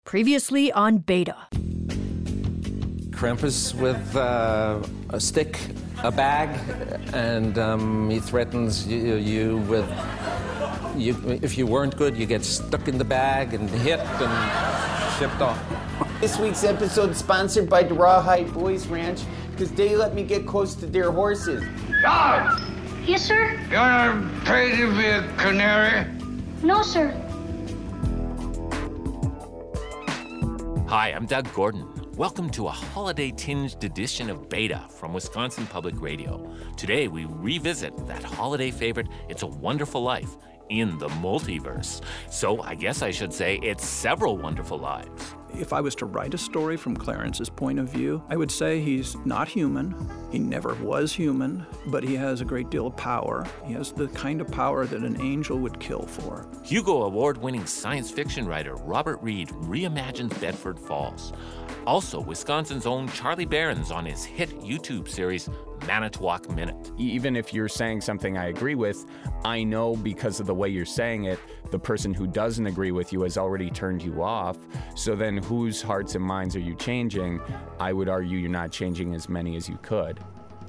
Previously on Beta. Krampus with a stick, a bag, and he threatens you with... if you weren't good, you get stuck in the bag and hit and shipped off. This week's episode is sponsored by the Rawhide Boys Ranch because they let me get close to their horses. Dog! Yes, sir? You want to pay to be a canary? No, sir. Hi, I'm Doug Gordon. Welcome to a holiday-tinged edition of Beta from Wisconsin Public Radio. Today, we revisit that holiday favorite, It's a Wonderful Life, in the multiverse. So I guess I should say it's several wonderful lives. If I was to write a story from Clarence's point of view, I would say he's not human. He never was human, but he has a great deal of power. He has the kind of power that an angel would kill for. Hugo Award-winning science fiction writer Robert Reed reimagines Bedford Falls. Also, Wisconsin's own Charlie Berens on his hit YouTube series, Manitowoc Minute. Even if you're saying something I agree with, I know because of the way you're saying it, the person who doesn't agree with you has already turned you off. So then whose hearts and minds are you changing? I would argue you're not changing as many as you could.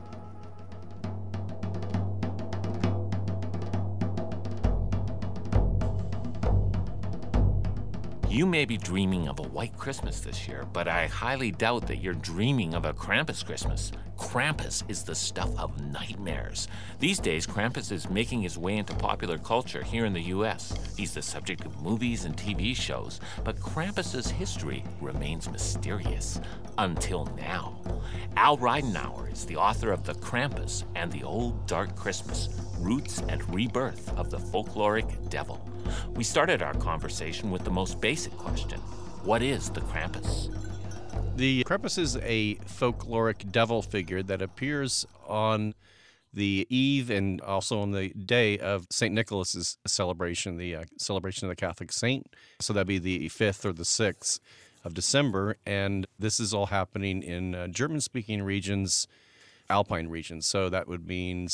You may be dreaming of a white Christmas this year, but I highly doubt that you're dreaming of a Krampus Christmas. Krampus is the stuff of nightmares. These days, Krampus is making his way into popular culture here in the U.S. He's the subject of movies and TV shows, but Krampus's history remains mysterious. Until now. Al Reidenauer is the author of The Krampus and the Old Dark Christmas, Roots and Rebirth of the Folkloric Devil. We started our conversation with the most basic question. What is the Krampus? The Krampus is a folkloric devil figure that appears on the eve and also on the day of St. Nicholas's celebration, the celebration of the Catholic saint. So that'd be the 5th or the 6th of December. And this is all happening in German-speaking regions, Alpine regions. So that would mean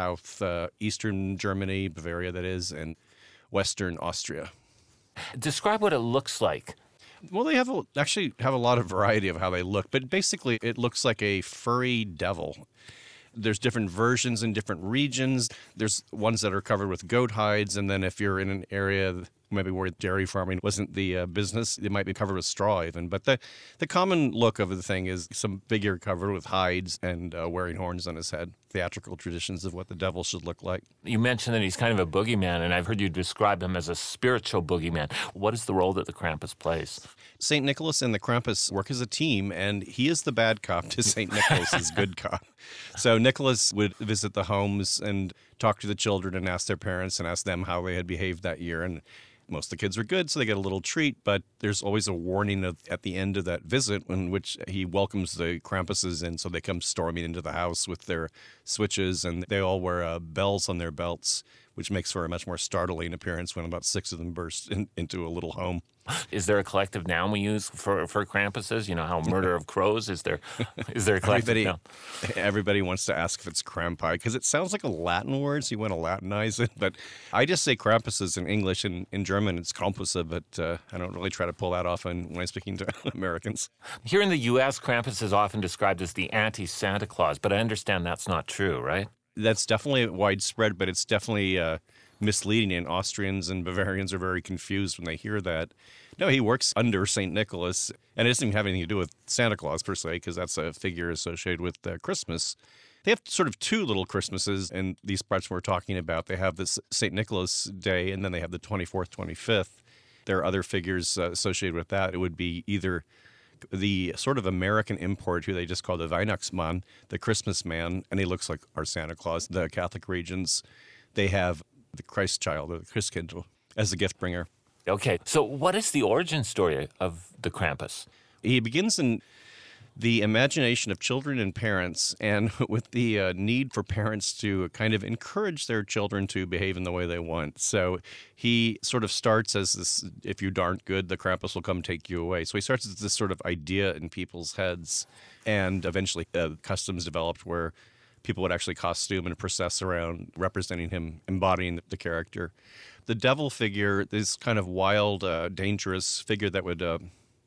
eastern Germany, Bavaria that is, and Western Austria. Describe what it looks like. Well, they actually have a lot of variety of how they look, but basically it looks like a furry devil. There's different versions in different regions. There's ones that are covered with goat hides, and then if you're in an area maybe where dairy farming wasn't the business, it might be covered with straw even. But the common look of the thing is some figure covered with hides and wearing horns on his head. Theatrical traditions of what the devil should look like. You mentioned that he's kind of a boogeyman, and I've heard you describe him as a spiritual boogeyman. What is the role that the Krampus plays? St. Nicholas and the Krampus work as a team, and he is the bad cop to St. Nicholas's good cop. So Nicholas would visit the homes and talk to the children and ask their parents and ask them how they had behaved that year. And most of the kids are good, so they get a little treat, but there's always a warning at the end of that visit in which he welcomes the Krampuses in, so they come storming into the house with their switches, and they all wear bells on their belts, which makes for a much more startling appearance when about 6 of them burst into a little home. Is there a collective noun we use for Krampuses? You know how murder of crows? Is there a collective noun? Everybody wants to ask if it's Krampi, because it sounds like a Latin word, so you want to Latinize it. But I just say Krampuses in English, and in German it's Krampusse, but I don't really try to pull that off when I'm speaking to Americans. Here in the U.S., Krampus is often described as the anti-Santa Claus, but I understand that's not true, right? That's definitely widespread, but it's definitely misleading, and Austrians and Bavarians are very confused when they hear that. No, he works under St. Nicholas, and it doesn't even have anything to do with Santa Claus per se, because that's a figure associated with Christmas. They have sort of two little Christmases in these parts we're talking about. They have this St. Nicholas Day, and then they have the 24th, 25th. There are other figures associated with that. It would be either the sort of American import who they just call the Weihnachtsmann, the Christmas man, and he looks like our Santa Claus. The Catholic regions, they have the Christ child, or the Christkindl, as the gift bringer. Okay, so what is the origin story of the Krampus? He begins in the imagination of children and parents, and with the need for parents to kind of encourage their children to behave in the way they want. So he sort of starts as this, if you aren't good, the Krampus will come take you away. So he starts as this sort of idea in people's heads, and eventually customs developed where people would actually costume and process around representing him, embodying the character. The devil figure, this kind of wild, dangerous figure that would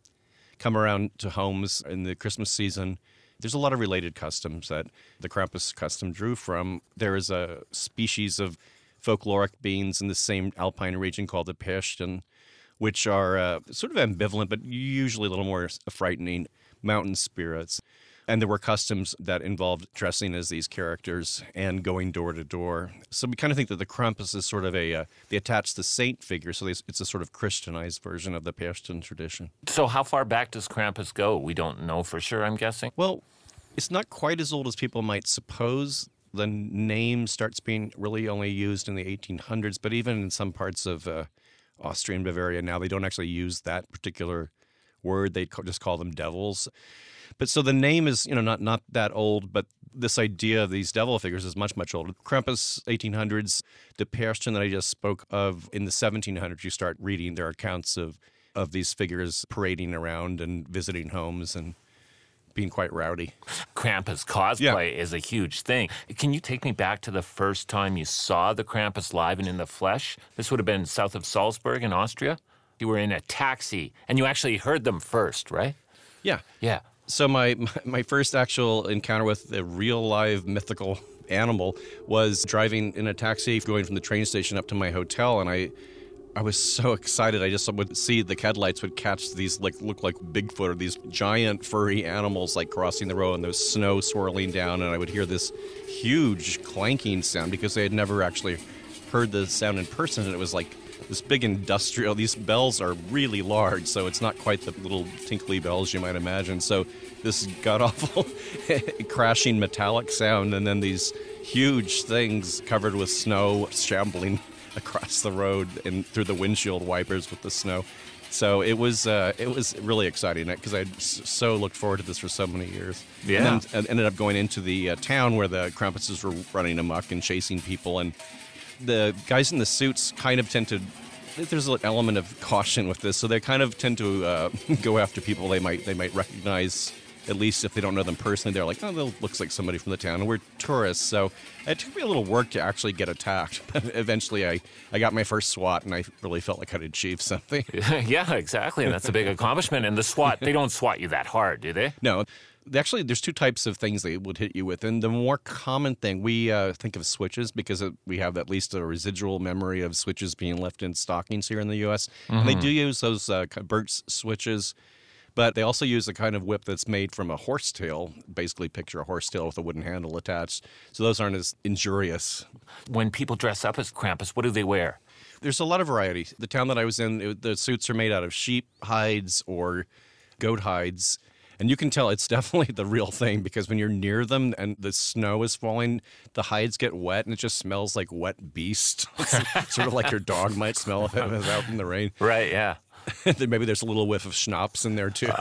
come around to homes in the Christmas season. There's a lot of related customs that the Krampus custom drew from. There is a species of folkloric beings in the same alpine region called the Perchten, which are sort of ambivalent, but usually a little more frightening mountain spirits. And there were customs that involved dressing as these characters and going door to door. So we kind of think that the Krampus is sort of they attach the saint figure, so it's a sort of Christianized version of the Perchten tradition. So how far back does Krampus go? We don't know for sure, I'm guessing. Well, it's not quite as old as people might suppose. The name starts being really only used in the 1800s, but even in some parts of Austria and Bavaria now, they don't actually use that particular word. They just call them devils. But so the name is, not that old, but this idea of these devil figures is much, much older. Krampus, 1800s, the Perchten that I just spoke of in the 1700s, you start reading their accounts of these figures parading around and visiting homes and being quite rowdy. Krampus cosplay is a huge thing. Can you take me back to the first time you saw the Krampus live and in the flesh? This would have been south of Salzburg in Austria. You were in a taxi, and you actually heard them first, right? Yeah. Yeah. So my first actual encounter with a real live mythical animal was driving in a taxi going from the train station up to my hotel, and I was so excited. I just would see the headlights would catch these look like Bigfoot or these giant furry animals crossing the road, and there was snow swirling down, and I would hear this huge clanking sound because I had never actually heard the sound in person, and it was like this big industrial, these bells are really large, so it's not quite the little tinkly bells you might imagine. So this god-awful crashing metallic sound, and then these huge things covered with snow shambling across the road and through the windshield wipers with the snow. So it was really exciting because I so looked forward to this for so many years. Yeah. And then ended up going into the town where the Krampuses were running amok and chasing people, and the guys in the suits kind of tend to, there's an element of caution with this, so they kind of tend to go after people they might recognize, at least if they don't know them personally. They're like, oh, that looks like somebody from the town, and we're tourists. So it took me a little work to actually get attacked, but eventually I got my first SWAT, and I really felt like I'd achieved something. Yeah, exactly, and that's a big accomplishment. And the SWAT, they don't SWAT you that hard, do they? No. Actually, there's two types of things they would hit you with. And the more common thing, we think of switches because we have at least a residual memory of switches being left in stockings here in the U.S. Mm-hmm. And they do use those Burt's switches, but they also use a kind of whip that's made from a horsetail. Basically, picture a horsetail with a wooden handle attached. So those aren't as injurious. When people dress up as Krampus, what do they wear? There's a lot of variety. The town that I was in, the suits are made out of sheep hides or goat hides. And you can tell it's definitely the real thing because when you're near them and the snow is falling, the hides get wet and it just smells like wet beast. Sort of like your dog might smell if it was out in the rain. Right, yeah. Maybe there's a little whiff of schnapps in there too.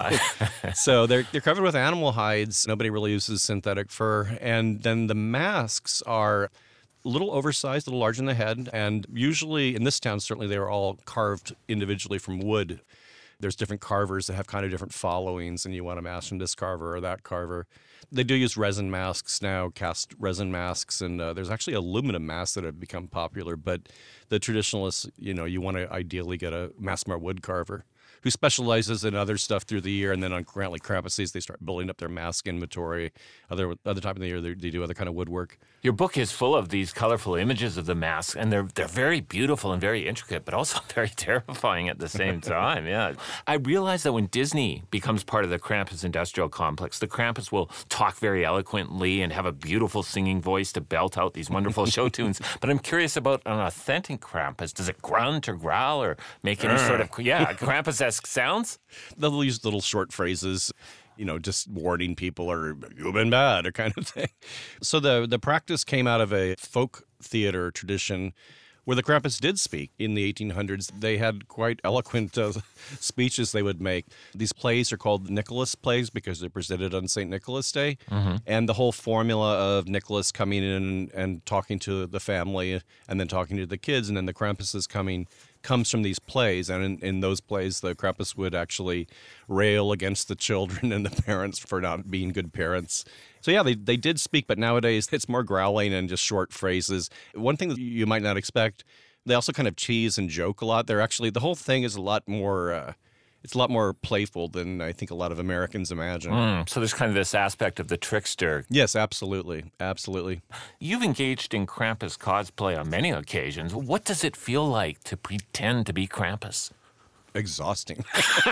So they're covered with animal hides. Nobody really uses synthetic fur. And then the masks are a little oversized, a little larger in the head. And usually in this town, certainly they were all carved individually from wood. There's different carvers that have kind of different followings, and you want a mask from this carver or that carver. They do use resin masks now, cast resin masks, and there's actually aluminum masks that have become popular. But the traditionalists, you want to ideally get a Massmar wood carver who specializes in other stuff through the year, and then on Krampus, they start building up their mask inventory. Other time of the year, they do other kind of woodwork. Your book is full of these colorful images of the masks, and they're very beautiful and very intricate, but also very terrifying at the same time. Yeah, I realize that when Disney becomes part of the Krampus industrial complex, the Krampus will talk very eloquently and have a beautiful singing voice to belt out these wonderful show tunes. But I'm curious about an authentic Krampus. Does it grunt or growl or make any sort of Krampus-esque sounds? They'll use little short phrases, just warning people or you've been bad or kind of thing. So the practice came out of a folk theater tradition where the Krampus did speak in the 1800s. They had quite eloquent speeches they would make. These plays are called Nicholas plays because they're presented on St. Nicholas Day. Mm-hmm. And the whole formula of Nicholas coming in and talking to the family and then talking to the kids and then the Krampuses comes from these plays. And in those plays, the Krampus would actually rail against the children and the parents for not being good parents. So yeah, they did speak, but nowadays it's more growling and just short phrases. One thing that you might not expect, they also kind of tease and joke a lot. They're actually, the whole thing is a lot more It's a lot more playful than I think a lot of Americans imagine. So there's kind of this aspect of the trickster. Yes, absolutely. Absolutely. You've engaged in Krampus cosplay on many occasions. What does it feel like to pretend to be Krampus? Exhausting.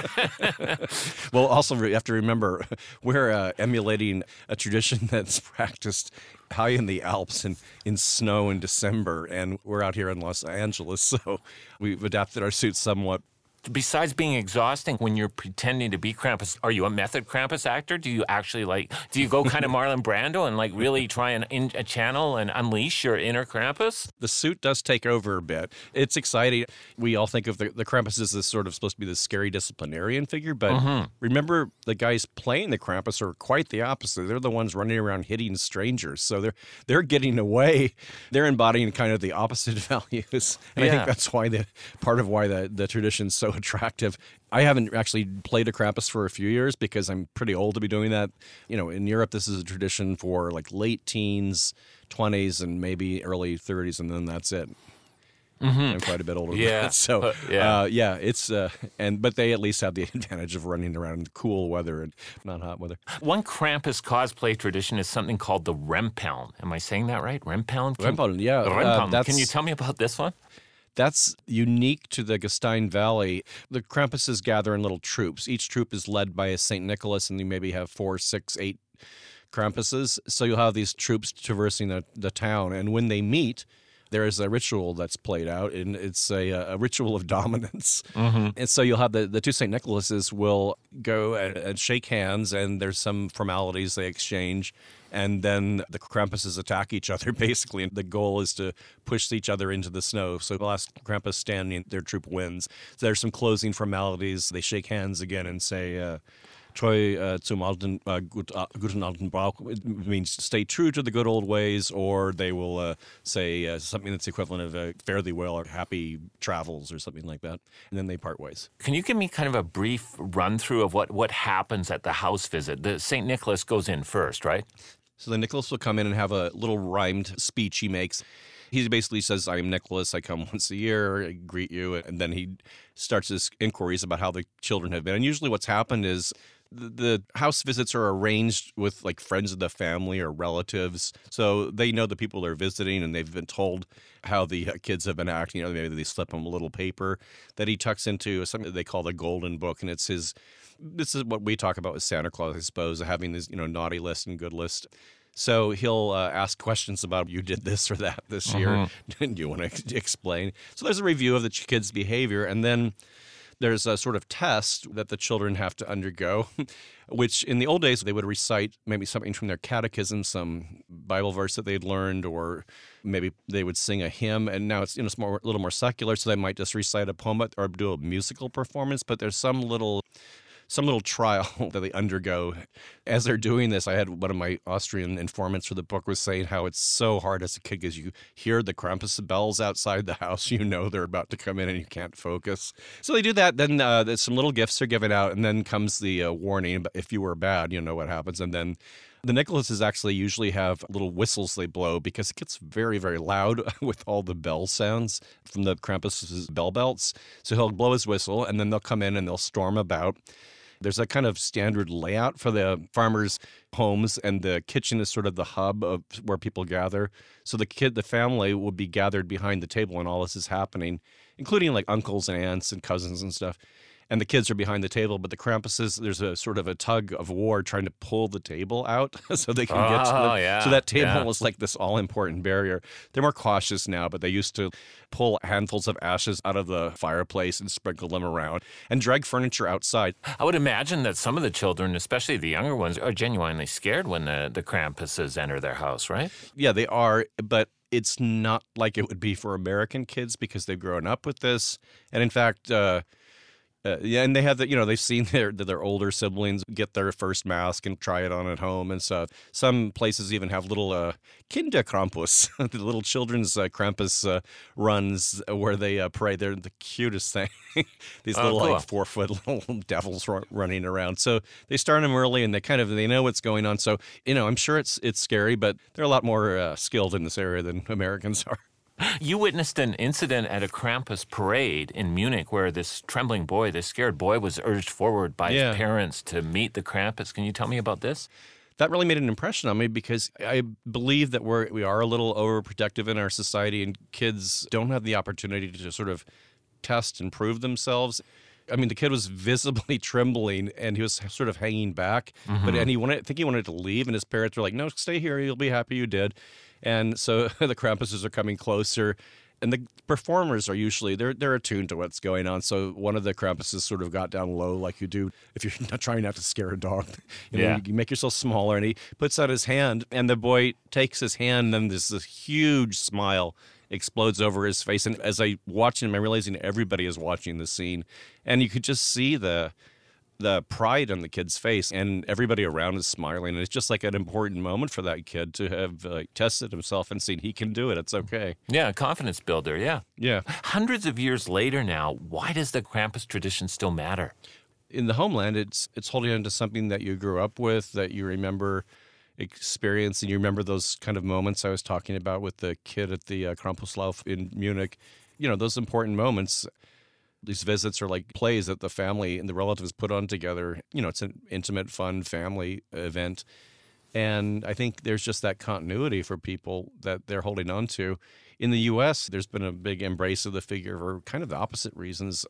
Well, also you have to remember we're emulating a tradition that's practiced high in the Alps and in snow in December, and we're out here in Los Angeles, so we've adapted our suits somewhat. Besides being exhausting when you're pretending to be Krampus, are you a method Krampus actor? Do you actually do you go kind of Marlon Brando and really try and channel and unleash your inner Krampus? The suit does take over a bit. It's exciting. We all think of the Krampus as this sort of supposed to be this scary disciplinarian figure, but remember the guys playing the Krampus are quite the opposite. They're the ones running around hitting strangers, so they're getting away. They're embodying kind of the opposite values, and I think that's why part of why the tradition's so attractive. I haven't actually played a Krampus for a few years because I'm pretty old to be doing that. In Europe, this is a tradition for like late teens, 20s, and maybe early 30s, and then that's it. I'm quite a bit older than that. So, but they at least have the advantage of running around in cool weather and not hot weather. One Krampus cosplay tradition is something called the Rempeln. Am I saying that right? Rempeln? Rempeln, yeah. Rempeln. Can you tell me about this one? That's unique to the Gastein Valley. The Krampuses gather in little troops. Each troop is led by a St. Nicholas, and you maybe have 4, 6, 8 Krampuses. So you'll have these troops traversing the town, and when they meet, there is a ritual that's played out, and it's a ritual of dominance. And so you'll have the two St. Nicholases will go and shake hands, and there's some formalities they exchange, and then the Krampuses attack each other, basically. And the goal is to push each other into the snow. So the last Krampus standing, their troop wins. So there's some closing formalities. They shake hands again and say, Treu zum alten, guten alten Brauch. It means stay true to the good old ways, or they will say something that's equivalent of fare thee well or happy travels or something like that. And then they part ways. Can you give me kind of a brief run-through of what happens at the house visit? The St. Nicholas goes in first, right? So the Nicholas will come in and have a little rhymed speech he makes. He basically says, I'm Nicholas, I come once a year, I greet you, and then he starts his inquiries about how the children have been. And usually what's happened is the house visits are arranged with like friends of the family or relatives, so they know the people they're visiting, and they've been told how the kids have been acting. Maybe they slip him a little paper that he tucks into something that they call the Golden Book, and it's his. This is what we talk about with Santa Claus, I suppose, having this naughty list and good list. So he'll ask questions about, you did this or that this year. Do you want to explain? So there's a review of the kids' behavior, and then there's a sort of test that the children have to undergo, which in the old days they would recite maybe something from their catechism, some Bible verse that they'd learned, or maybe they would sing a hymn. And now it's a little more secular, so they might just recite a poem or do a musical performance. But there's some little trial that they undergo. As they're doing this, I had one of my Austrian informants for the book was saying how it's so hard as a kid because you hear the Krampus bells outside the house. They're about to come in and you can't focus. So they do that. Then some little gifts are given out, and then comes the warning. If you were bad, you know what happens. And then the Nicholases actually usually have little whistles they blow because it gets very, very loud with all the bell sounds from the Krampus's bell belts. So he'll blow his whistle, and then they'll come in and they'll storm about. There's a kind of standard layout for the farmers' homes, and the kitchen is sort of the hub of where people gather. So the family will be gathered behind the table when all this is happening, including like uncles and aunts and cousins and stuff. And the kids are behind the table, but the Krampuses, there's a sort of a tug of war trying to pull the table out so they can get to them. Yeah, so that table is like this all-important barrier. They're more cautious now, but they used to pull handfuls of ashes out of the fireplace and sprinkle them around and drag furniture outside. I would imagine that some of the children, especially the younger ones, are genuinely scared when the Krampuses enter their house, right? Yeah, they are, but it's not like it would be for American kids because they've grown up with this. And in fact, and they have they've seen their older siblings get their first mask and try it on at home and stuff. Some places even have little Kinderkrampus, the little children's Krampus runs where they pray. They're the cutest thing. These little cool. 4-foot little devils running around. So they start them early, and they know what's going on. So I'm sure it's scary, but they're a lot more skilled in this area than Americans are. You witnessed an incident at a Krampus parade in Munich where this trembling boy, this scared boy, was urged forward by his parents to meet the Krampus. Can you tell me about this? That really made an impression on me because I believe that we are a little overprotective in our society, and kids don't have the opportunity to sort of test and prove themselves. I mean, the kid was visibly trembling, and he was sort of hanging back. But he wanted to leave, and his parents were like, "No, stay here. You'll be happy you did." And so the Krampuses are coming closer, and the performers are usually they're attuned to what's going on. So one of the Krampuses sort of got down low, like you do if you're not trying not to scare a dog. You make yourself smaller, and he puts out his hand, and the boy takes his hand, and then this huge smile explodes over his face. And as I watch him, I'm realizing everybody is watching the scene, and you could just see the pride on the kid's face, and everybody around is smiling. And it's just like an important moment for that kid to have tested himself and seen he can do it. It's okay. Yeah, a confidence builder, yeah. Yeah. Hundreds of years later now, why does the Krampus tradition still matter? In the homeland, it's holding on to something that you grew up with, that you remember experiencing. You remember those kind of moments I was talking about with the kid at the Krampuslauf in Munich. You know, those important moments. These visits are like plays that the family and the relatives put on together. You know, it's an intimate, fun family event. And I think there's just that continuity for people that they're holding on to. In the U.S., there's been a big embrace of the figure for kind of the opposite reasons.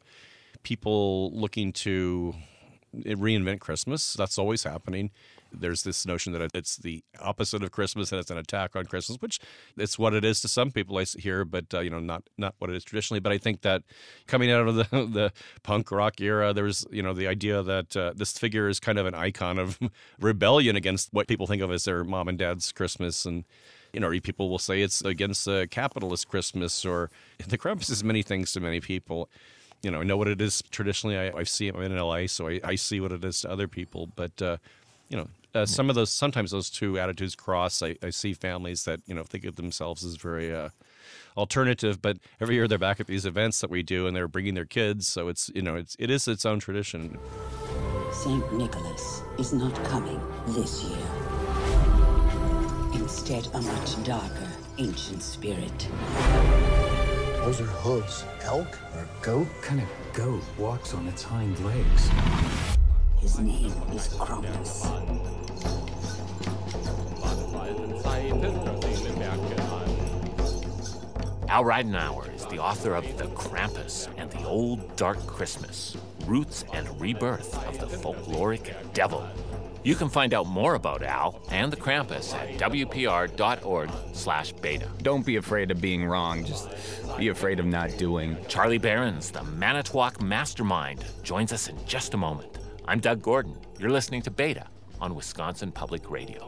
People looking to reinvent Christmas. That's always happening. There's this notion that it's the opposite of Christmas and it's an attack on Christmas, which it's what it is to some people I hear, but not what it is traditionally. But I think that coming out of the punk rock era, there was the idea that this figure is kind of an icon of rebellion against what people think of as their mom and dad's Christmas, and people will say it's against capitalist Christmas, or the Krampus is many things to many people. I know what it is traditionally. I see it in LA, so I see what it is to other people. But sometimes those two attitudes cross. I see families that think of themselves as very alternative, but every year they're back at these events that we do, and they're bringing their kids. So it is its own tradition. Saint Nicholas is not coming this year. Instead, a much darker, ancient spirit. Those are hooves. Elk or goat? What kind of goat walks on its hind legs? His name is Krampus. Al Reidenauer is the author of The Krampus and the Old Dark Christmas, Roots and Rebirth of the Folkloric Devil. You can find out more about Al and the Krampus at wpr.org/beta. Don't be afraid of being wrong. Just be afraid of not doing. Charlie Behrens, the Manitowoc mastermind, joins us in just a moment. I'm Doug Gordon. You're listening to Beta on Wisconsin Public Radio.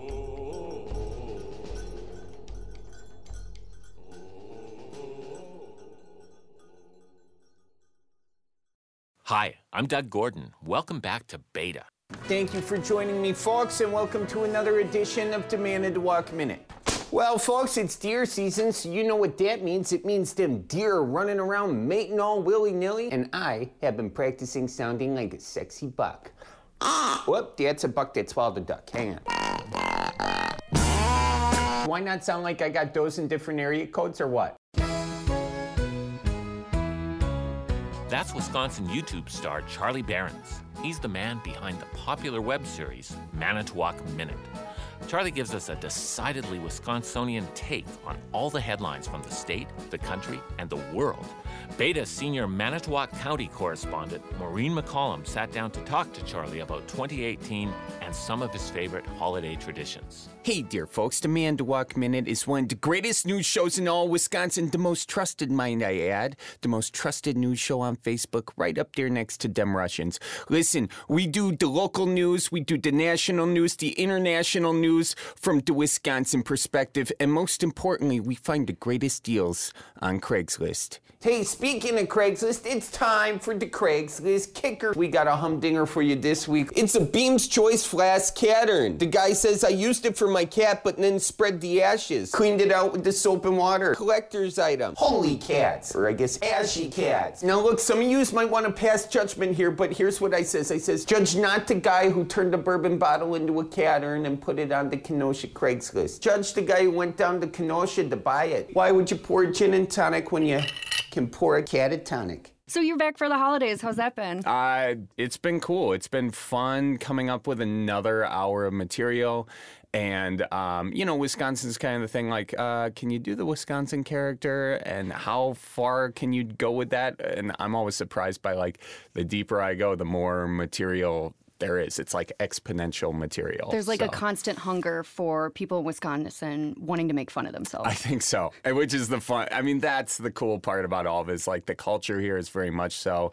Hi, I'm Doug Gordon. Welcome back to Beta. Thank you for joining me, folks, and welcome to another edition of the Manitowoc Minute. Well, folks, it's deer season, so you know what that means. It means them deer are running around mating all willy-nilly, and I have been practicing sounding like a sexy buck. Whoop, that's a buck that swallowed a duck. Hang on. Do I not sound like I got those in different area codes or what? That's Wisconsin YouTube star Charlie Behrens. He's the man behind the popular web series Manitowoc Minute. Charlie gives us a decidedly Wisconsinian take on all the headlines from the state, the country, and the world. Beta senior Manitowoc County correspondent Maureen McCollum sat down to talk to Charlie about 2018 and some of his favorite holiday traditions. Hey, dear folks, the Manitowoc Minute is one of the greatest news shows in all Wisconsin, the most trusted, might I add, the most trusted news show on Facebook, right up there next to them Russians. Listen, we do the local news, we do the national news, the international news from the Wisconsin perspective, and most importantly, we find the greatest deals on Craigslist. Hey, speaking of Craigslist, it's time for the Craigslist Kicker. We got a humdinger for you this week. It's a Beam's Choice flat glass cat urn. The guy says I used it for my cat, but then spread the ashes. Cleaned it out with the soap and water. Collector's item. Holy cats. Or I guess ashy cats. Now look, some of you might want to pass judgment here, but here's what I says. Judge not the guy who turned a bourbon bottle into a cat urn and put it on the Kenosha Craigslist. Judge the guy who went down to Kenosha to buy it. Why would you pour gin and tonic when you can pour a catatonic? So you're back for the holidays. How's that been? It's been cool. It's been fun coming up with another hour of material. And, Wisconsin's kind of the thing, like, can you do the Wisconsin character? And how far can you go with that? And I'm always surprised by, like, the deeper I go, the more material there is. It's like exponential material. There's like a constant hunger for people in Wisconsin wanting to make fun of themselves. I think so, which is the fun. I mean, that's the cool part about all of it. Is like the culture here is very much so,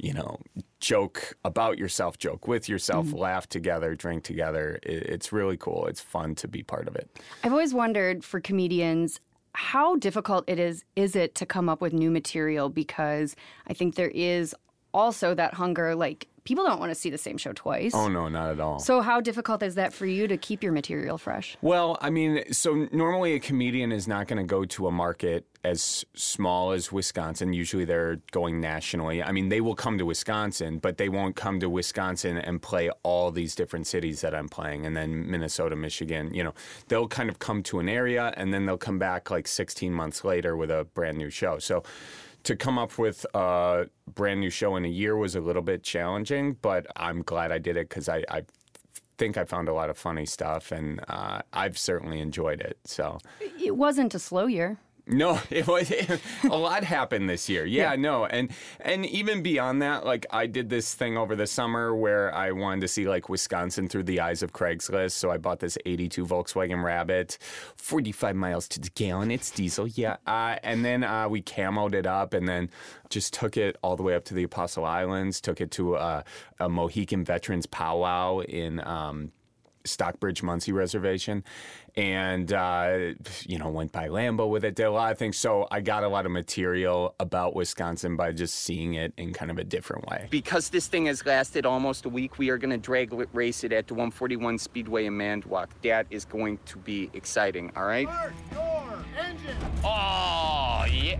joke about yourself, joke with yourself, laugh together, drink together. It's really cool. It's fun to be part of it. I've always wondered for comedians, how difficult is it to come up with new material? Because I think there is also that hunger, like, people don't want to see the same show twice. Oh, no, not at all. So how difficult is that for you to keep your material fresh? Well, I mean, so normally a comedian is not going to go to a market as small as Wisconsin. Usually they're going nationally. I mean, they will come to Wisconsin, but they won't come to Wisconsin and play all these different cities that I'm playing, and then Minnesota, Michigan. They'll kind of come to an area, and then they'll come back like 16 months later with a brand new show. So to come up with a brand new show in a year was a little bit challenging, but I'm glad I did it because I think I found a lot of funny stuff, and I've certainly enjoyed it. So it wasn't a slow year. No, it was a lot happened this year. Yeah, no, and even beyond that, like I did this thing over the summer where I wanted to see like Wisconsin through the eyes of Craigslist. So I bought this '82 Volkswagen Rabbit, 45 miles to the gallon. It's diesel, yeah. And then we camoed it up, and then just took it all the way up to the Apostle Islands. Took it to a Mohican Veterans powwow in Stockbridge Muncie Reservation, and went by Lambeau with it, did a lot of things. So I got a lot of material about Wisconsin by just seeing it in kind of a different way. Because this thing has lasted almost a week, we are going to drag race it at the 141 Speedway in Manitowoc. That is going to be exciting, all right? Start your engine! Oh, yeah.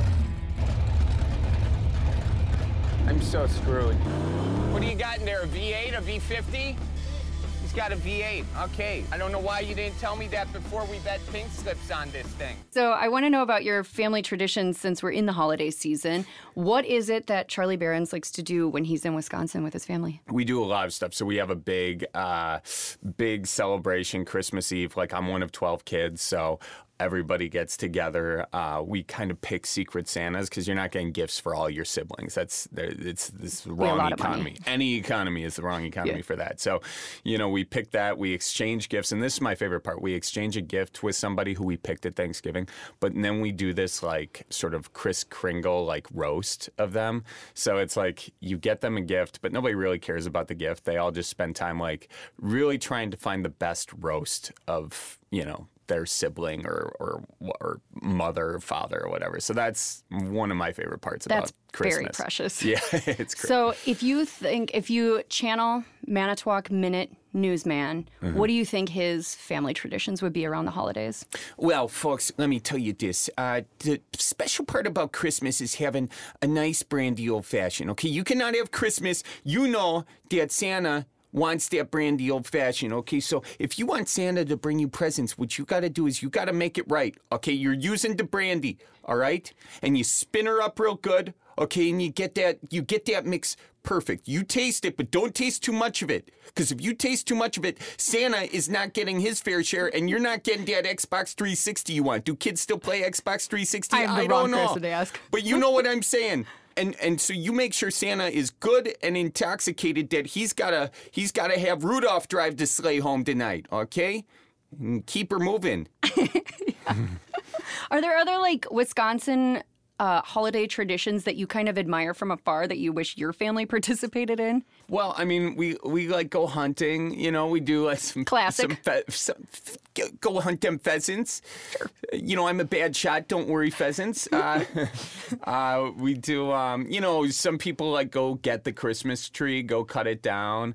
I'm so screwed. What do you got in there, a V8, a V50? He's got a V8. Okay. I don't know why you didn't tell me that before we bet pink slips on this thing. So I want to know about your family traditions since we're in the holiday season. What is it that Charlie Berens likes to do when he's in Wisconsin with his family? We do a lot of stuff. So we have a big celebration Christmas Eve. Like I'm one of 12 kids, so everybody gets together. We kind of pick Secret Santas because you're not getting gifts for all your siblings. It's this wrong economy. Any economy is the wrong economy for that. So, we pick that. We exchange gifts, and this is my favorite part. We exchange a gift with somebody who we picked at Thanksgiving, but then we do this like sort of Kris Kringle like roast of them. So it's like you get them a gift, but nobody really cares about the gift. They all just spend time like really trying to find the best roast of their sibling or mother or father or whatever. So that's one of my favorite parts about Christmas. That's very precious. Yeah, it's great. So if you channel Manitowoc Minute newsman, what do you think his family traditions would be around the holidays? Well, folks, let me tell you this. The special part about Christmas is having a nice brandy old-fashioned, okay? You cannot have Christmas. You know that Santa wants that brandy old-fashioned, okay? So if you want Santa to bring you presents, what you got to do is you got to make it right, okay? You're using the brandy, all right? And you spin her up real good, okay? And you get that mix perfect. You taste it, but don't taste too much of it. Because if you taste too much of it, Santa is not getting his fair share, and you're not getting that Xbox 360 you want. Do kids still play Xbox 360? I don't know. Person to ask. But you know what I'm saying. And so you make sure Santa is good and intoxicated that he's gotta have Rudolph drive the sleigh home tonight, okay? And keep her moving. Are there other like Wisconsin holiday traditions that you kind of admire from afar that you wish your family participated in? Well, I mean, we like go hunting. You know, we do like some classic. Go hunt them pheasants. Sure. You know, I'm a bad shot. Don't worry, pheasants. We do. You know, some people like go get the Christmas tree, go cut it down.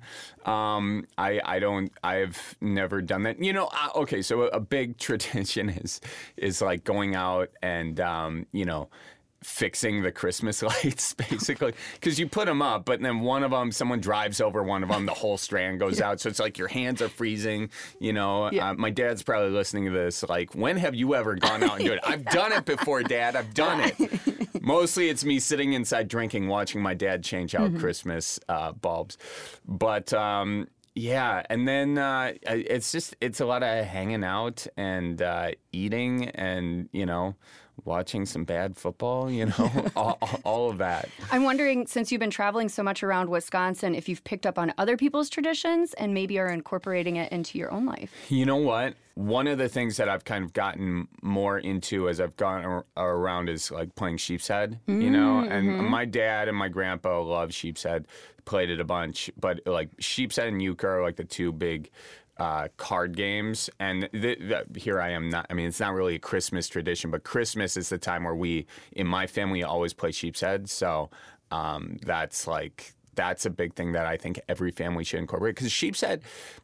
I don't. I've never done that. You know. Okay, so a big tradition is like going out and you know, fixing the Christmas lights, basically, because you put them up, but then one of them, someone drives over one of them, the whole strand goes out, so it's like your hands are freezing, you know. My dad's probably listening to this, like, when have you ever gone out and do it? I've done it before, Dad, I've done it. Mostly it's me sitting inside drinking, watching my dad change out Christmas bulbs. But yeah, and then it's a lot of hanging out and eating and, you know, watching some bad football, you know, all of that. I'm wondering, since you've been traveling so much around Wisconsin, if you've picked up on other people's traditions and maybe are incorporating it into your own life. You know what? One of the things that I've kind of gotten more into as I've gone around is like playing sheep's head, you know, and my dad and my grandpa love sheep's head, played it a bunch, but like sheep's head and euchre are like the two big card games, and here I am. Not, I mean, it's not really a Christmas tradition, but Christmas is the time where we, in my family, always play sheep's head. So that's a big thing that I think every family should incorporate, because sheep's head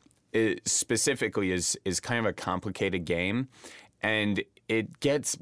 specifically is kind of a complicated game, and it gets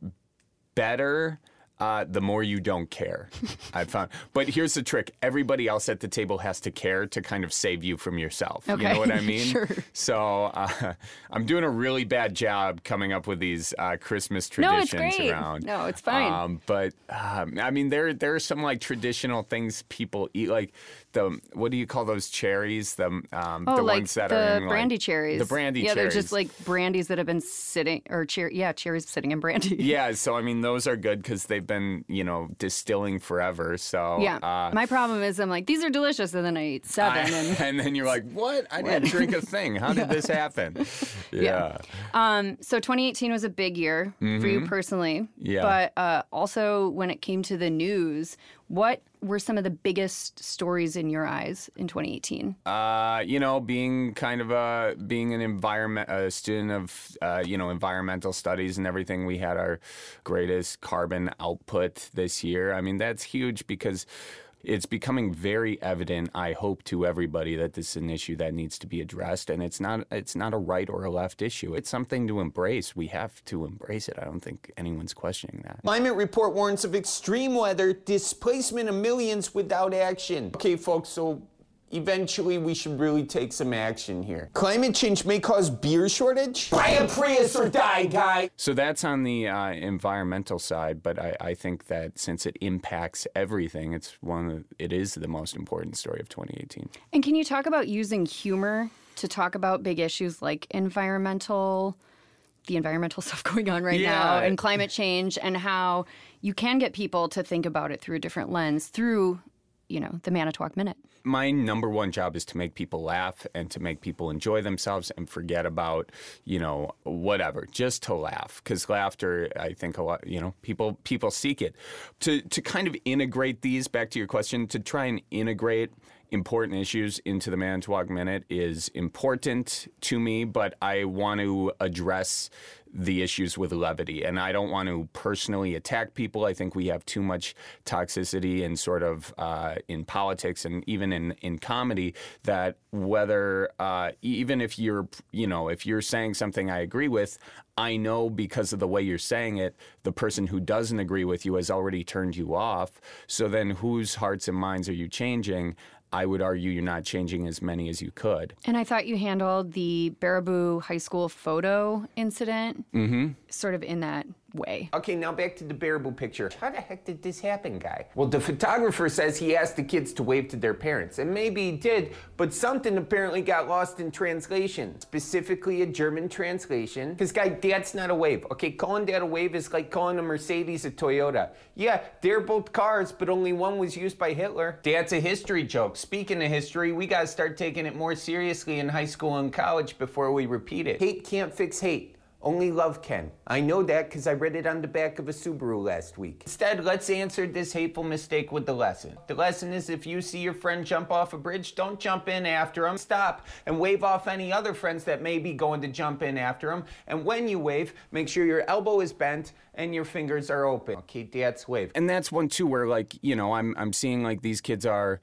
better the more you don't care, I've found. But here's the trick. Everybody else at the table has to care to kind of save you from yourself. Okay. You know what I mean? Sure. So I'm doing a really bad job coming up with these Christmas traditions around. No, it's fine. But I mean, there are some like traditional things people eat, like what do you call those cherries? The like ones that are in, brandy like, cherries. The brandy cherries. Yeah, they're just like brandies that have been sitting, or cherries sitting in brandy. Yeah, so I mean, those are good because they've been, you know, distilling forever. So yeah, my problem is I'm like, these are delicious, and then I eat 7, and then you're like, what? I didn't drink a thing. How did this happen? Yeah. So 2018 was a big year for you personally. Yeah. But also when it came to the news, what were some of the biggest stories in your eyes in 2018? You know, being a student of you know, environmental studies and everything, we had our greatest carbon output this year. I mean, that's huge because it's becoming very evident, I hope, to everybody that this is an issue that needs to be addressed, and it's not a right or a left issue. It's something to embrace. We have to embrace it. I don't think anyone's questioning that. Climate report warns of extreme weather, displacement of millions without action. Okay, folks, so eventually we should really take some action here. Climate change may cause beer shortage? Buy a Prius or die, guy! So that's on the environmental side, but I think that since it impacts everything, it is the most important story of 2018. And can you talk about using humor to talk about big issues like the environmental stuff going on right now, and climate change, and how you can get people to think about it through a different lens, through, you know, the Manitowoc Minute? My number one job is to make people laugh and to make people enjoy themselves and forget about, you know, whatever, just to laugh. Because laughter, I think a lot, you know, people seek it. To kind of integrate these, back to your question, to try and integrate important issues into the Manitowoc Minute is important to me, but I want to address the issues with levity, and I don't want to personally attack people. I think we have too much toxicity in sort of in politics and even in comedy, that whether even if you're saying something I agree with, I know because of the way you're saying it, the person who doesn't agree with you has already turned you off. So then whose hearts and minds are you changing? I would argue you're not changing as many as you could. And I thought you handled the Baraboo High School photo incident sort of in that way. Okay, now back to the Baraboo picture. How the heck did this happen, guy? Well, the photographer says he asked the kids to wave to their parents, and maybe he did, but something apparently got lost in translation, specifically a German translation. Because, guy, that's not a wave. Okay, calling that a wave is like calling a Mercedes a Toyota. Yeah, they're both cars, but only one was used by Hitler. That's a history joke. Speaking of history, we gotta start taking it more seriously in high school and college before we repeat it. Hate can't fix hate. Only love can. I know that because I read it on the back of a Subaru last week. Instead, let's answer this hateful mistake with the lesson. The lesson is if you see your friend jump off a bridge, don't jump in after him. Stop and wave off any other friends that may be going to jump in after him. And when you wave, make sure your elbow is bent and your fingers are open. Okay, that's wave. And that's one too where, like, you know, I'm seeing like these kids are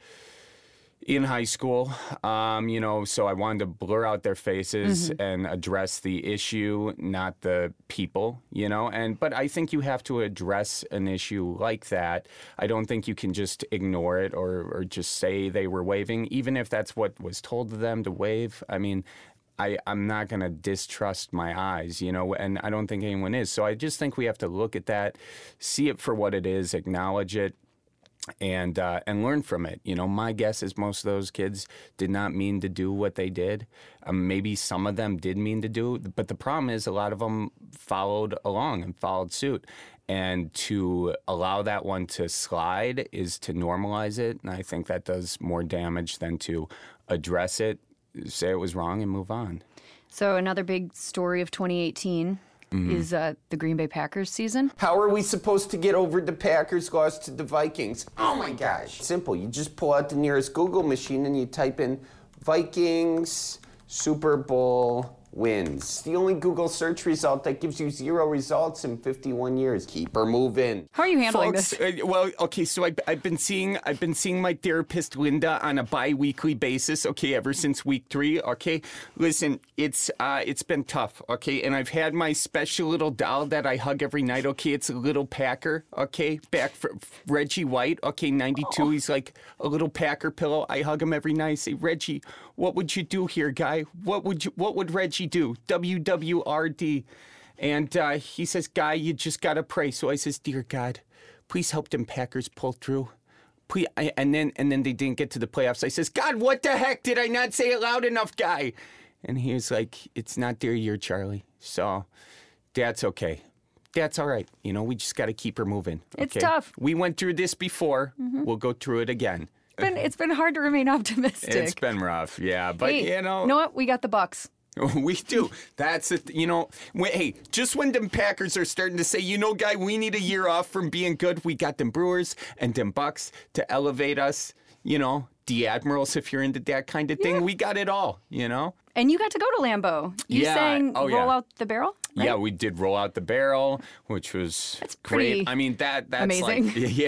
in high school, you know, so I wanted to blur out their faces and address the issue, not the people, you know. But I think you have to address an issue like that. I don't think you can just ignore it or just say they were waving, even if that's what was told to them to wave. I mean, I'm not going to distrust my eyes, you know, and I don't think anyone is. So I just think we have to look at that, see it for what it is, acknowledge it, and learn from it. You know, my guess is most of those kids did not mean to do what they did. Maybe some of them did mean to do, but the problem is a lot of them followed along and followed suit. And to allow that one to slide is to normalize it, and I think that does more damage than to address it, say it was wrong, and move on. So another big story of 2018 is the Green Bay Packers season. How are we supposed to get over the Packers loss to the Vikings? Oh my gosh. Simple. You just pull out the nearest Google machine and you type in Vikings Super Bowl wins. It's the only Google search result that gives you 0 results in 51 years. Keep her moving. How are you handling Folks, this? Well, okay, so I've been seeing my therapist Linda on a bi-weekly basis. Okay, ever since week 3. Okay, listen, it's been tough. Okay, and I've had my special little doll that I hug every night. Okay, it's a little Packer. Okay, back for Reggie White. Okay, 92. He's like a little Packer pillow. I hug him every night. I say, Reggie, what would you do here, guy? What would Reggie do? WWRD. And he says, Guy, you just got to pray. So I says, dear God, please help them Packers pull through. Please. And then they didn't get to the playoffs. I says, God, what the heck? Did I not say it loud enough, Guy? And he was like, it's not their year, Charlie. So that's okay. That's all right. You know, we just got to keep her moving. Okay? It's tough. We went through this before. We'll go through it again. It's been hard to remain optimistic. It's been rough, yeah. But, hey, you know. You know what? We got the Bucks. We do. That's it. You know, hey, just when them Packers are starting to say, you know, Guy, we need a year off from being good, we got them Brewers and them Bucks to elevate us, you know, the Admirals, if you're into that kind of thing. Yeah. We got it all, you know? And you got to go to Lambeau. You sang Roll Out the Barrel? Right? Yeah, we did Roll Out the Barrel, which was great. I mean, that's amazing. Like,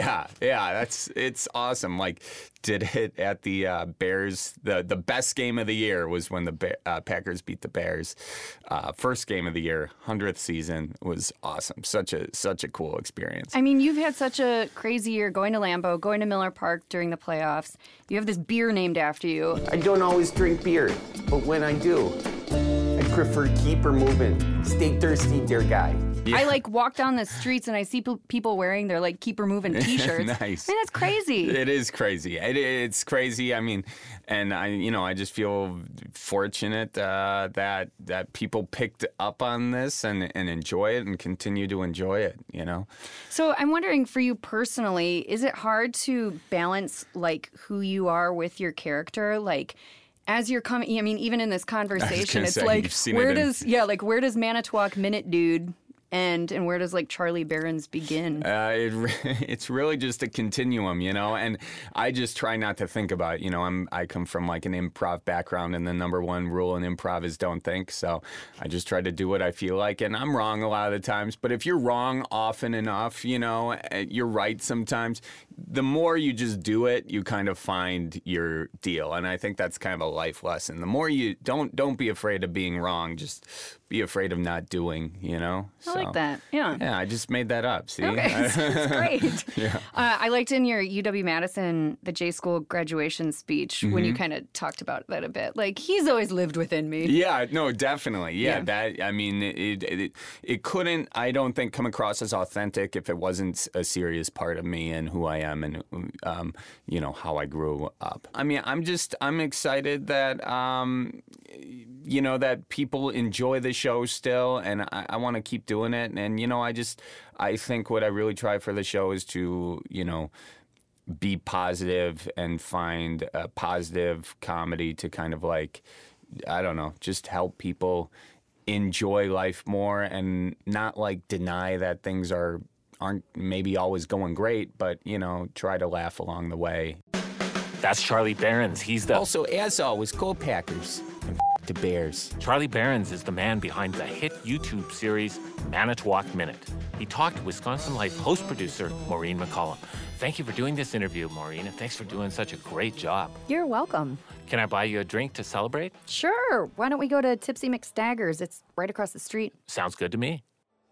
it's awesome. Like, did it at the Bears. The best game of the year was when the Packers beat the Bears. First game of the year, 100th season, was awesome. Such a cool experience. I mean, you've had such a crazy year going to Lambeau, going to Miller Park during the playoffs. You have this beer named after you. I don't always drink beer, but when I do, I prefer keep her moving. Stay thirsty, dear Guy. Yeah. I like walk down the streets and I see people wearing their like keep her moving T-shirts. Nice. I mean, that's crazy. It is crazy. It's crazy. I mean, and I just feel fortunate that people picked up on this and enjoy it and continue to enjoy it. You know. So I'm wondering, for you personally, is it hard to balance like who you are with your character, like? As you're coming, I mean, even in this conversation, it's like, where does Manitowoc Minute Dude end and where does like Charlie Barron's begin? It's really just a continuum, you know, and I just try not to think about it. You know, I come from like an improv background, and the number one rule in improv is don't think. So I just try to do what I feel like, and I'm wrong a lot of the times. But if you're wrong often enough, you know, you're right sometimes. The more you just do it, you kind of find your deal, and I think that's kind of a life lesson. The more you don't be afraid of being wrong, just be afraid of not doing, you know? I like that, yeah. Yeah, I just made that up, see? Okay, that's great. Yeah. I liked in your UW-Madison, the J-School graduation speech, when you kind of talked about that a bit. Like, he's always lived within me. Yeah, no, definitely. Yeah. That, I mean, it couldn't, I don't think, come across as authentic if it wasn't a serious part of me and who I am and, you know, how I grew up. I mean, I'm excited that, you know, that people enjoy the show still, and I want to keep doing it. And, you know, I think what I really try for the show is to, you know, be positive and find a positive comedy to kind of like, I don't know, just help people enjoy life more and not like deny that things aren't maybe always going great, but, you know, try to laugh along the way. That's Charlie Berens. He's the... Also, as always, go Packers and the Bears. Charlie Berens is the man behind the hit YouTube series Manitowoc Minute. He talked to Wisconsin Life host-producer Maureen McCollum. Thank you for doing this interview, Maureen, and thanks for doing such a great job. You're welcome. Can I buy you a drink to celebrate? Sure. Why don't we go to Tipsy McStaggers? It's right across the street. Sounds good to me.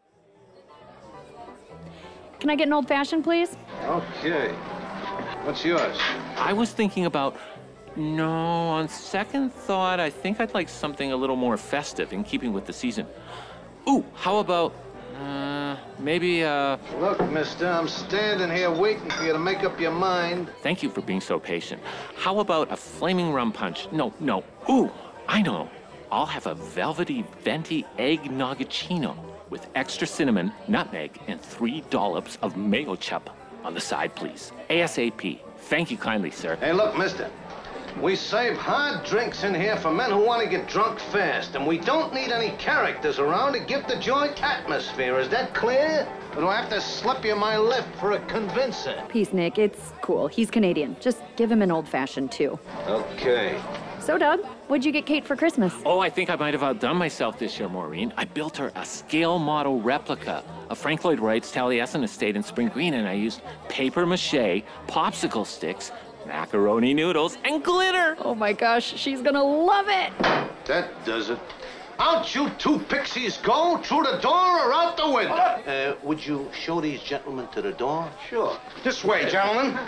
Can I get an old-fashioned, please? Okay. What's yours? I was thinking about... No, on second thought, I think I'd like something a little more festive in keeping with the season. Ooh, how about... maybe, Look, mister, I'm standing here waiting for you to make up your mind. Thank you for being so patient. How about a flaming rum punch? No. Ooh, I know. I'll have a velvety, venti egg noggicino with extra cinnamon, nutmeg, and 3 dollops of mayo chup on the side, please. ASAP. Thank you kindly, sir. Hey, look, mister. We save hard drinks in here for men who want to get drunk fast, and we don't need any characters around to give the joint atmosphere. Is that clear? Or do I have to slip you my lip for a convincer? Peace, Nick. It's cool. He's Canadian. Just give him an old-fashioned, too. Okay. So, Doug, what'd you get Kate for Christmas? Oh, I think I might have outdone myself this year, Maureen. I built her a scale model replica of Frank Lloyd Wright's Taliesin estate in Spring Green, and I used paper mache, popsicle sticks, macaroni noodles, and glitter. Oh my gosh, she's gonna love it. That does it. Out you two pixies go, through the door or out the window. Would you show these gentlemen to the door? Sure. This way, gentlemen.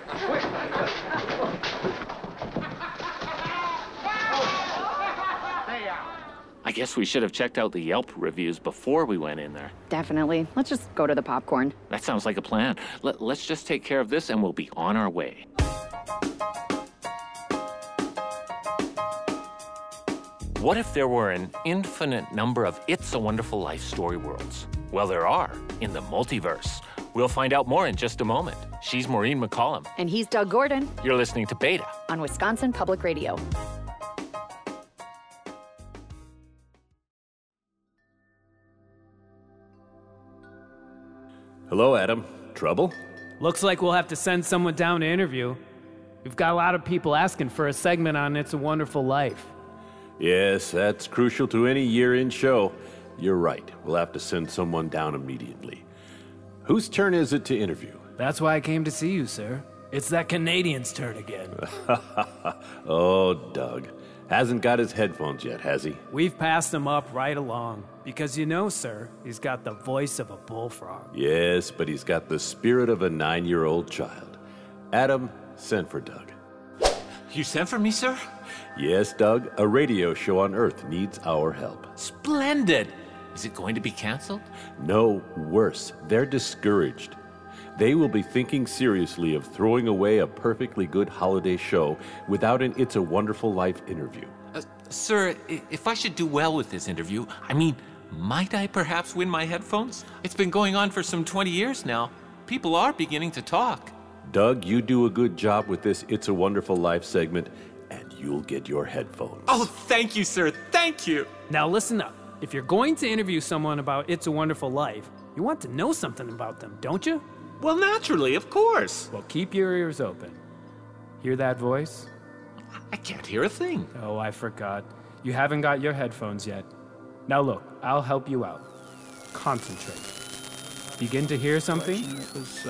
I guess we should have checked out the Yelp reviews before we went in there. Definitely. Let's just go to the popcorn. That sounds like a plan. Let's just take care of this and we'll be on our way. What if there were an infinite number of It's a Wonderful Life story worlds? Well, there are, in the multiverse. We'll find out more in just a moment. She's Maureen McCollum. And he's Doug Gordon. You're listening to Beta on Wisconsin Public Radio. Hello, Adam. Trouble? Looks like we'll have to send someone down to interview. We've got a lot of people asking for a segment on It's a Wonderful Life. Yes, that's crucial to any year-end show. You're right. We'll have to send someone down immediately. Whose turn is it to interview? That's why I came to see you, sir. It's that Canadian's turn again. Oh, Doug. Hasn't got his headphones yet, has he? We've passed him up right along. Because you know, sir, he's got the voice of a bullfrog. Yes, but he's got the spirit of a 9-year-old child. Adam, send for Doug. You sent for me, sir? Yes, Doug. A radio show on Earth needs our help. Splendid! Is it going to be canceled? No, worse. They're discouraged. They will be thinking seriously of throwing away a perfectly good holiday show without an It's a Wonderful Life interview. Sir, if I should do well with this interview, might I perhaps win my headphones? It's been going on for some 20 years now. People are beginning to talk. Doug, you do a good job with this It's a Wonderful Life segment, and you'll get your headphones. Oh, thank you, sir. Thank you. Now listen up. If you're going to interview someone about It's a Wonderful Life, you want to know something about them, don't you? Well, naturally, of course. Well, keep your ears open. Hear that voice? I can't hear a thing. Oh, I forgot. You haven't got your headphones yet. Now look, I'll help you out. Concentrate. Begin to hear something? It was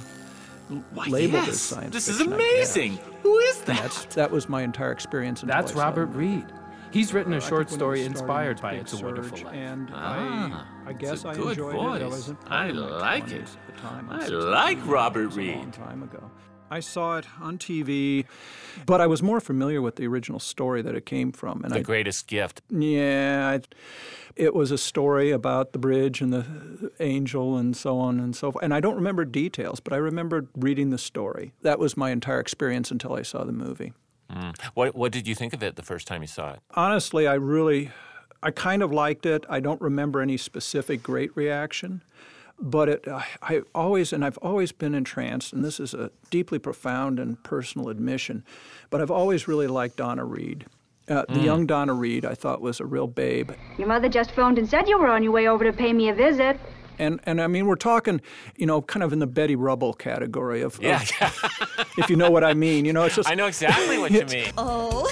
Why, labeled yes. as science This fiction, is amazing. Who is that? That was my entire experience. That's Robert Reed. He's written a short story inspired by It's a Wonderful Life. And I guess I enjoyed voice. it. I was I like it. I like Robert Reed. A long time ago. I saw it on TV, but I was more familiar with the original story that it came from. And The Greatest Gift. Yeah, it was a story about the bridge and the angel and so on and so forth. And I don't remember details, but I remember reading the story. That was my entire experience until I saw the movie. What did you think of it the first time you saw it? Honestly, I kind of liked it. I don't remember any specific great reaction. But I've always been entranced, and this is a deeply profound and personal admission, but I've always really liked Donna Reed. The young Donna Reed, I thought, was a real babe. Your mother just phoned and said you were on your way over to pay me a visit. And I mean, we're talking, kind of in the Betty Rubble category of if you know what I mean. It's just... I know exactly what you mean. Oh,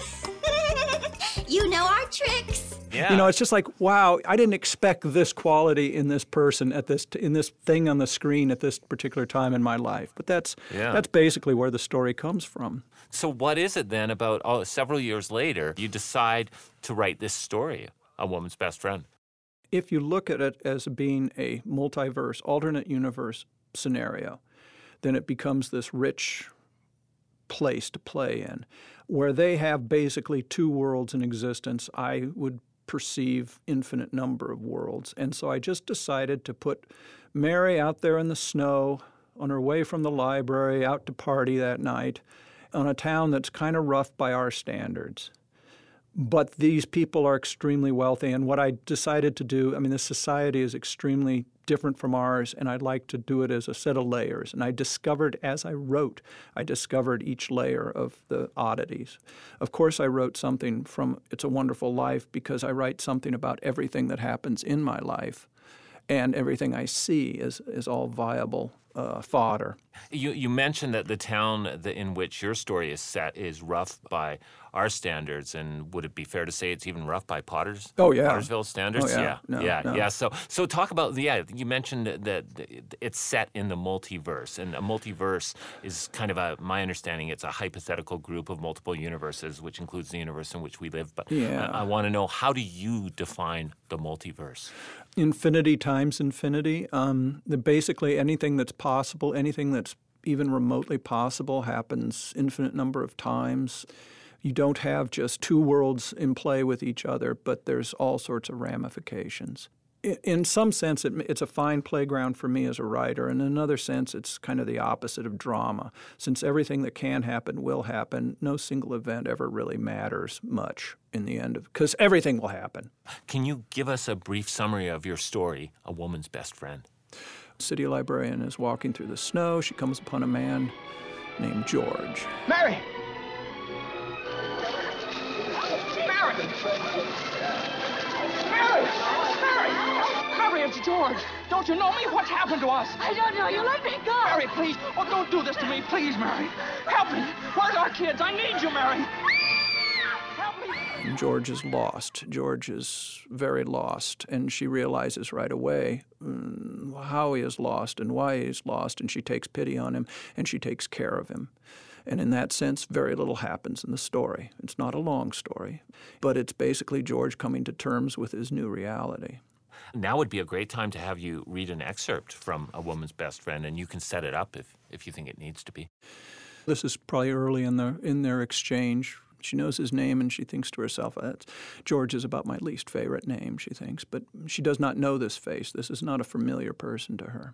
you know our tricks. Yeah. It's just like, wow, I didn't expect this quality in this person in this thing on the screen at this particular time in my life. But that's basically where the story comes from. So what is it then about several years later, you decide to write this story, A Woman's Best Friend? If you look at it as being a multiverse, alternate universe scenario, then it becomes this rich place to play in, where they have basically two worlds in existence. I would perceive infinite number of worlds. And so I just decided to put Mary out there in the snow on her way from the library out to party that night on a town that's kind of rough by our standards. But these people are extremely wealthy, and what I decided to do, this society is extremely different from ours, and I'd like to do it as a set of layers. And I discovered, as I wrote, each layer of the oddities. Of course, I wrote something from It's a Wonderful Life because I write something about everything that happens in my life, and everything I see is all viable fodder. You mentioned that the town in which your story is set is rough by our standards, and would it be fair to say it's even rough by Pottersville standards? Oh, yeah. No. So talk about, you mentioned that it's set in the multiverse, and a multiverse is kind of my understanding, it's a hypothetical group of multiple universes, which includes the universe in which we live. But I want to know, how do you define the multiverse? Infinity times infinity. Basically anything that's possible, anything that's even remotely possible happens infinite number of times. You don't have just two worlds in play with each other, but there's all sorts of ramifications. In some sense, it's a fine playground for me as a writer. In another sense, it's kind of the opposite of drama. Since everything that can happen will happen, no single event ever really matters much in the end, because everything will happen. Can you give us a brief summary of your story, A Woman's Best Friend? City librarian is walking through the snow. She comes upon a man named George. Mary! Mary, it's George. Don't you know me? What's happened to us? I don't know. You let me go. Mary, please. Oh, don't do this to me. Please, Mary. Help me. Where's our kids? I need you, Mary. Help me. And George is lost. George is very lost. And she realizes right away how he is lost and why he is lost. And she takes pity on him, and she takes care of him. And in that sense, very little happens in the story. It's not a long story, but it's basically George coming to terms with his new reality. Now would be a great time to have you read an excerpt from A Woman's Best Friend, and you can set it up if you think it needs to be. This is probably early in their exchange. She knows his name, and she thinks to herself, George is about my least favorite name, she thinks. But she does not know this face. This is not a familiar person to her.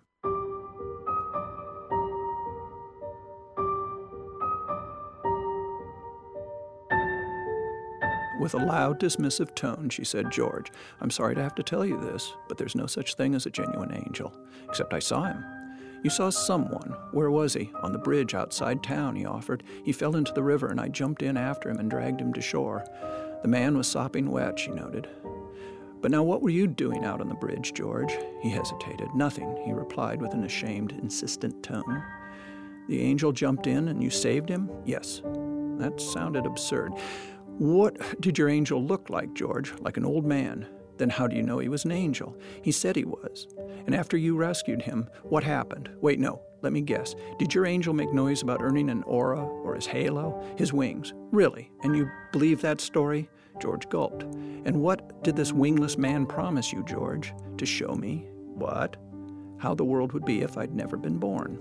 With a loud, dismissive tone, she said, George, I'm sorry to have to tell you this, but there's no such thing as a genuine angel. Except I saw him. You saw someone. Where was he? On the bridge outside town, he offered. He fell into the river, and I jumped in after him and dragged him to shore. The man was sopping wet, she noted. But now what were you doing out on the bridge, George? He hesitated. Nothing, he replied with an ashamed, insistent tone. The angel jumped in and you saved him? Yes. That sounded absurd. What did your angel look like, George? Like an old man? Then how do you know he was an angel? He said he was. And after you rescued him, what happened? Wait, no, let me guess. Did your angel make noise about earning an aura or his halo? His wings? Really? And you believe that story? George gulped. And what did this wingless man promise you, George? To show me? What? How the world would be if I'd never been born.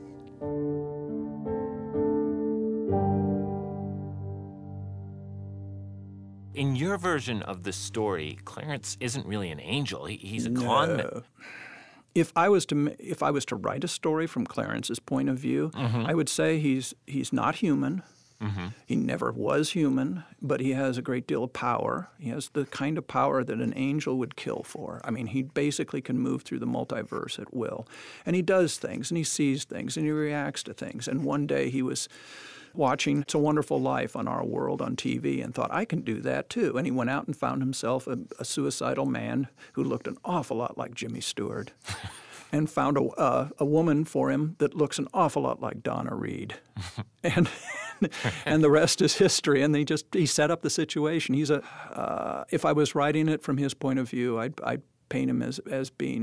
In your version of the story, Clarence isn't really an angel. He's a conman. If I was to write a story from Clarence's point of view, I would say he's not human. He never was human, but he has a great deal of power. He has the kind of power that an angel would kill for. I mean, he basically can move through the multiverse at will. And he does things, and he sees things, and he reacts to things. And one day he was watching It's a Wonderful Life on Our World on TV and thought, I can do that too. And he went out and found himself a suicidal man who looked an awful lot like Jimmy Stewart and found a woman for him that looks an awful lot like Donna Reed. And the rest is history. And he set up the situation. He's if I was writing it from his point of view, I'd paint him as being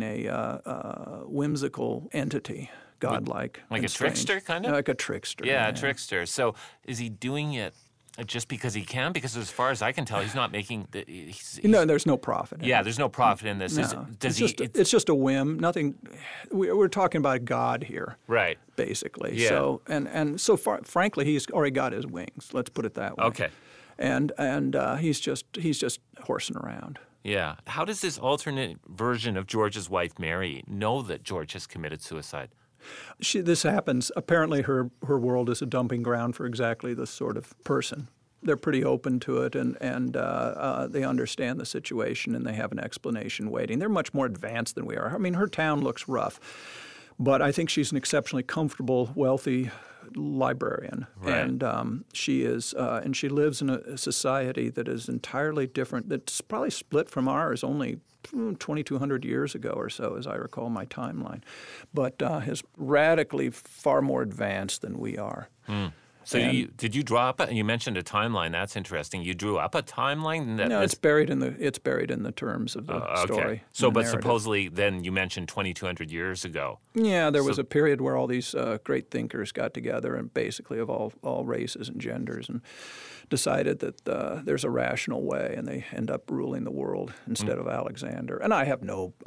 a whimsical entity. Godlike. Like a trickster, kind of? Like a trickster. Yeah, a trickster. So is he doing it just because he can? Because as far as I can tell, he's not making... No, there's no profit in it. There's no profit in this. No. It's just a whim. Nothing... We're talking about God here. Right. Basically. Yeah. So, and so far, frankly, he's already got his wings. Let's put it that way. Okay. And he's just horsing around. Yeah. How does this alternate version of George's wife, Mary, know that George has committed suicide? This happens. Apparently her world is a dumping ground for exactly this sort of person. They're pretty open to it, and they understand the situation, and they have an explanation waiting. They're much more advanced than we are. I mean, her town looks rough, but I think she's an exceptionally comfortable, wealthy librarian. Right. And she is, and she lives in a society that is entirely different, that's probably split from ours only 2,200 years ago or so, as I recall my timeline, but is radically far more advanced than we are. So did you draw up? You mentioned a timeline. That's interesting. You drew up a timeline. No, it's buried in the terms of the story. Okay. So, but narrative. supposedly, then you mentioned 2,200 years ago. Yeah, there was a period where all these great thinkers got together, and basically of all races and genders, and decided that there's a rational way, and they end up ruling the world instead of Alexander. And I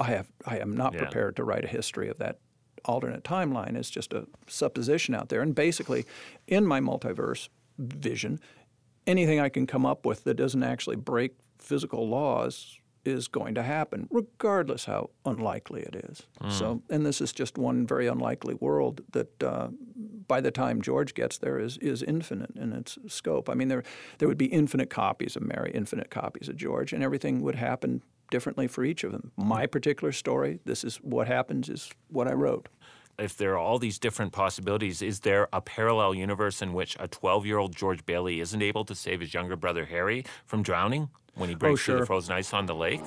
am not prepared to write a history of that alternate timeline. It's just a supposition out there. And basically, in my multiverse vision, anything I can come up with that doesn't actually break physical laws is going to happen, regardless how unlikely it is. So, and this is just one very unlikely world that by the time George gets there is infinite in its scope. I mean, there would be infinite copies of Mary, infinite copies of George, and everything would happen differently for each of them. My particular story, this is what happens, is what I wrote. If there are all these different possibilities, is there a parallel universe in which a 12-year-old George Bailey isn't able to save his younger brother Harry from drowning when he breaks through the frozen ice on the lake?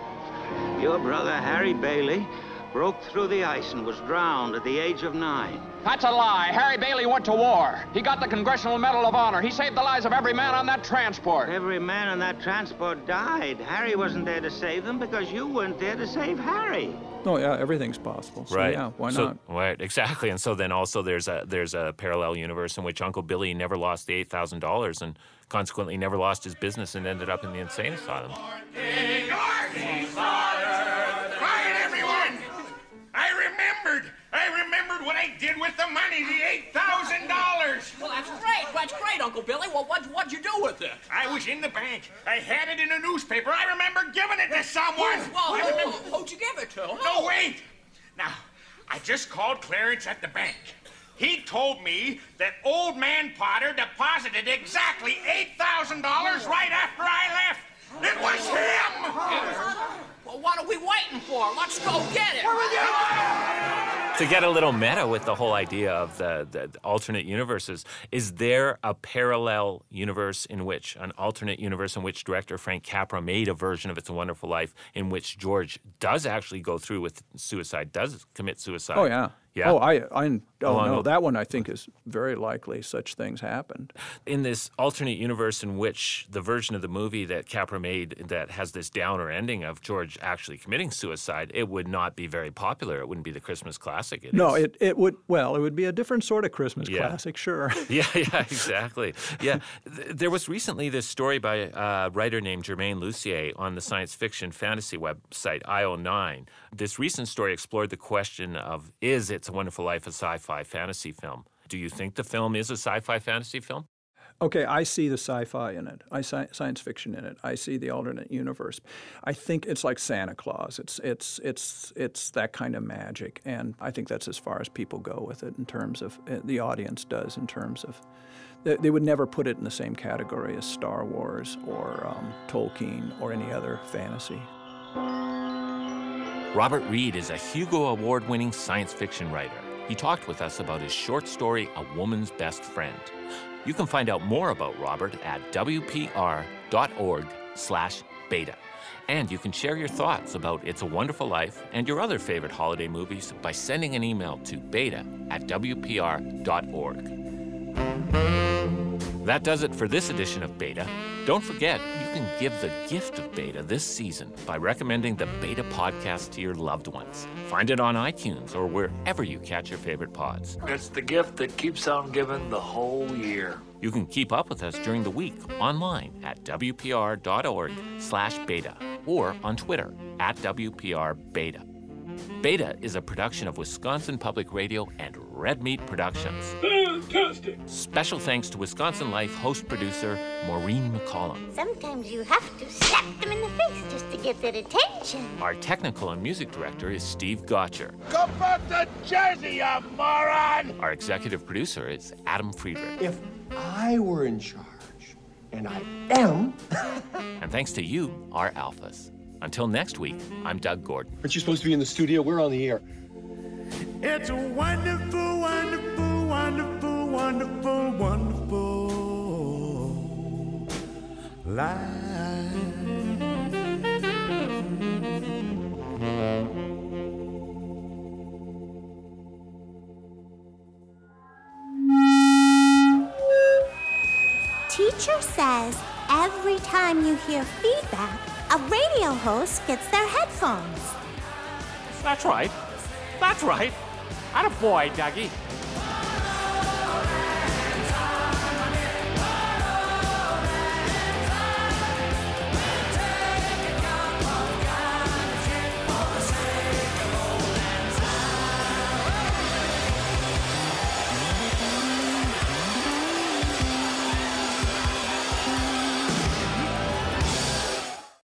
Your brother Harry Bailey broke through the ice and was drowned at the age of 9. That's a lie. Harry Bailey went to war. He got the Congressional Medal of Honor. He saved the lives of every man on that transport. Every man on that transport died. Harry wasn't there to save them because you weren't there to save Harry. Oh, yeah, everything's possible. So, right. Yeah, why not? Right, exactly. And so then also there's a parallel universe in which Uncle Billy never lost the $8,000 and consequently never lost his business and ended up in the insane asylum. Quiet, everyone! I remembered what I did with the money, the $8,000. Well, that's great. That's great, Uncle Billy. Well, what'd you do with it? I was in the bank. I had it in a newspaper. I remember giving it to someone. Well, who'd you give it to? No, wait. Now, I just called Clarence at the bank. He told me that old man Potter deposited exactly $8,000 right after I left. It was him! Well, what are we waiting for? Let's go get it! To get a little meta with the whole idea of the alternate universes, is there a parallel universe in which, an alternate universe in which director Frank Capra made a version of It's a Wonderful Life in which George does actually go through with suicide, does commit suicide? Oh, yeah. Yeah. No, that one I think is very likely such things happened. In this alternate universe in which the version of the movie that Capra made that has this downer ending of George actually committing suicide, it would not be very popular. It wouldn't be the Christmas classic it is. It would be a different sort of Christmas classic, sure. Yeah, exactly. Yeah. There was recently this story by a writer named Germaine Lussier on the science fiction fantasy website IO9. This recent story explored the question of, is It's a Wonderful Life a sci-fi fantasy film? Do you think the film is a sci-fi fantasy film? Okay, I see the sci-fi in it. I see science fiction in it. I see the alternate universe. I think it's like Santa Claus. It's that kind of magic, and I think that's as far as people go with it in terms of the audience does in terms of they would never put it in the same category as Star Wars or Tolkien or any other fantasy. Robert Reed is a Hugo Award-winning science fiction writer. He talked with us about his short story, A Woman's Best Friend. You can find out more about Robert at wpr.org/beta. And you can share your thoughts about It's a Wonderful Life and your other favorite holiday movies by sending an email to beta@wpr.org. That does it for this edition of Beta. Don't forget, you can give the gift of Beta this season by recommending the Beta podcast to your loved ones. Find it on iTunes or wherever you catch your favorite pods. It's the gift that keeps on giving the whole year. You can keep up with us during the week online at wpr.org/beta or on Twitter at WPRBeta. Beta is a production of Wisconsin Public Radio and Red Meat Productions. Fantastic! Special thanks to Wisconsin Life host-producer Maureen McCollum. Sometimes you have to slap them in the face just to get their attention. Our technical and music director is Steve Gotcher. Go back to Jersey, you moron! Our executive producer is Adam Friedrich. If I were in charge, and I am... And thanks to you, our alphas. Until next week, I'm Doug Gordon. Aren't you supposed to be in the studio? We're on the air. It's a wonderful, wonderful, wonderful, wonderful, wonderful life. Teacher says every time you hear feedback, a radio host gets their headphones. That's right. That's right. Attaboy, Dougie.